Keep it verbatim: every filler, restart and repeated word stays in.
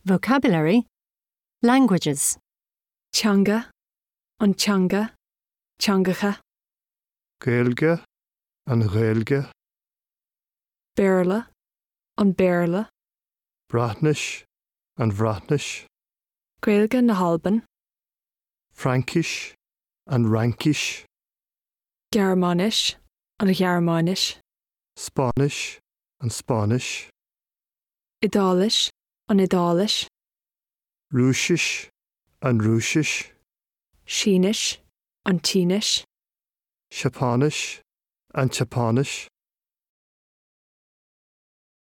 Vocabulary. Languages. Teanga, an teanga, teangacha. Gaeilge, an ghaeilge. Béarla, an béarla. Brathnais, an bhrathnais. Gaeilge na Halban. Frankish, an Rankish. Germanis, an Germanis. Spanish, an Spanish. Idális, an Idális. Rúshish, an Rúshish. Sínis, an Tínis. Japanish, an Japanish.